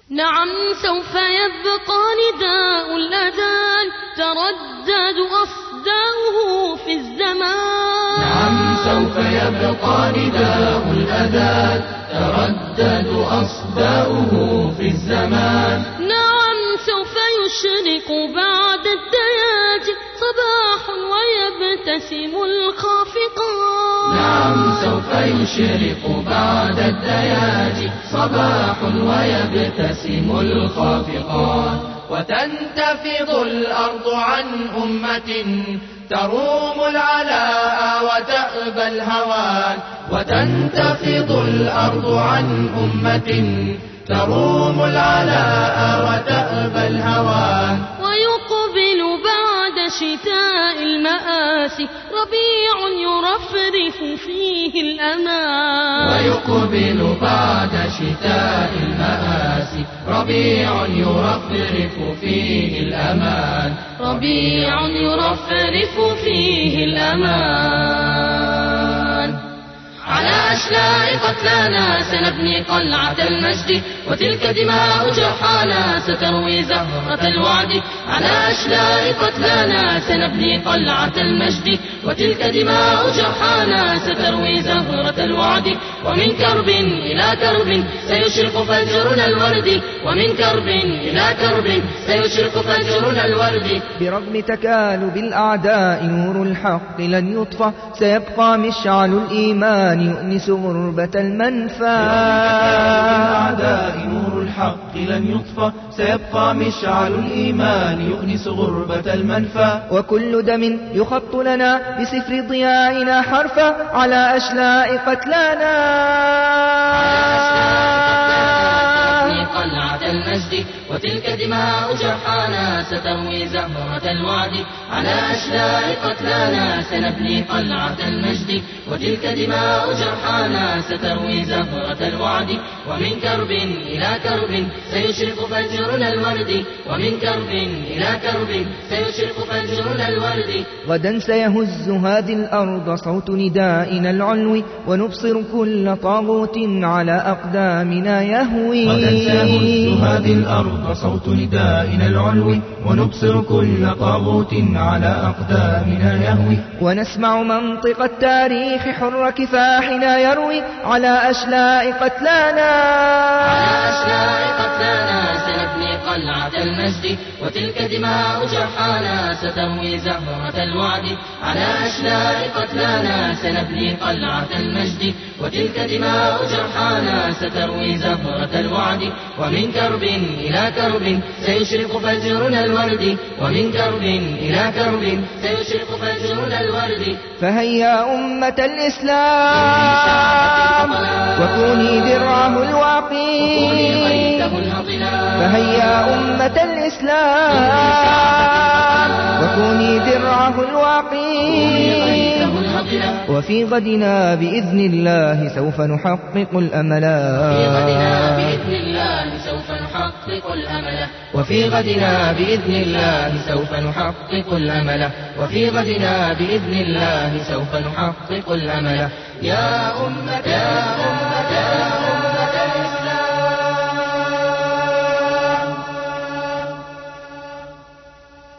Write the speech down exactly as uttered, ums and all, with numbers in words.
نعم سوف يبقى نداء الأذان تردد أصداؤه في الزمان. نعم سوف يبقى نداء الأذان تردد أصداؤه في الزمان. نعم سوف يشرق بعد الدياج صباح ويبتسم الخافقان. نعم سوف يشرق بعد الدياج صباح ويبتسم الخافقان. وتنتفض الأرض عن أمة تروم العلاء وتأبى الهوان. وتنتفض الأرض عن أمة تروم العلاء وتأبى الهوان. ويقبل بعد شتاء المآسي ربيع يرفرف فيه الأمان. ويقبل بعد شتاء المآسي ربيع يرفرف فيه الأمان. ربيع يرفرف فيه الأمان. على أشلاء قتلانا سنبني قلعة المجد وتلك دماء جرحانا ستروي زهرة الوعد. على أشلاء قتلانا سنبني قلعة المجد وتلك دماء جرحانا ستروي زهرة الوعد. ومن كرب إلى كرب سيشرق فجرنا الورد. ومن كرب إلى كرب سيشرق فجرنا الورد. برغم تكالب الأعداء نور الحق لن يطفى سيبقى مشعل الإيمان يؤنس غربة المنفى. أعداء نور الحق لن يطفى سيبقى مشعل الإيمان يؤنس غربة المنفى. وكل دم يخط لنا بسفر ضيائنا حرفا على أشلاء قتلانا قلعة المجد وتلك دماء جرحانا ستروي زهرة الوعد. على أشلاء قتلانا سنبني قلعة المجد وتلك دماء جرحانا ستروي زهرة الوعد. ومن كرب إلى كرب سيشرق فجرنا الورد. ومن كرب إلى كرب سيشرق فجرنا الورد. غدا سيهز هذه الأرض صوت ندائنا العلوي ونبصر كل طاغوت على أقدامنا يهوي. غدا سيهز هذه الأرض صوت ندائنا العلوي ونبصر كل طاغوت على أقدامنا يهوي. ونسمع منطق التاريخ حر كفاحنا يروي على أشلاء قتلانا. على أشلاء قتلانا سنبني قلعة المجد وتلك دماء جرحانا ستروي زهرة الوعد. على أشلاء قتلانا سنبني قلعة المجد وتلك دماء جرحانا ستروي زهرة الوعد. ومن كرب إلى كرب سيشرق فجرنا الورد. ومن كرب إلى كرب سيشرق فجرنا الورد. فهيا أمة الإسلام وكوني درعه الواقي. فهيا أمة الإسلام وكوني درعه الواقي. وفي غدنا بإذن الله سوف نحقق الأملا. وفي غدنا بإذن الله سوف نحقق الأملا. وفي غدنا بإذن الله سوف نحقق الأملا. وفي غدنا بإذن الله سوف نحقق الأملا. يا أمة يا أمة